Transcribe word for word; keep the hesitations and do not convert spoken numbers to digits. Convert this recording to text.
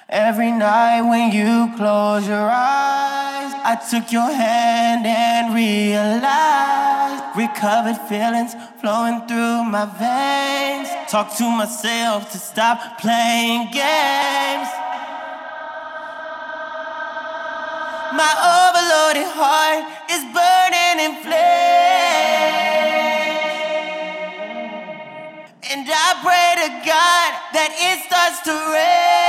Every night when you close your eyes, I took your hand and realized recovered feelings flowing through my veins. Talk to myself to stop playing games. My overloaded heart is burning in flames, and I pray to God that it starts to rain.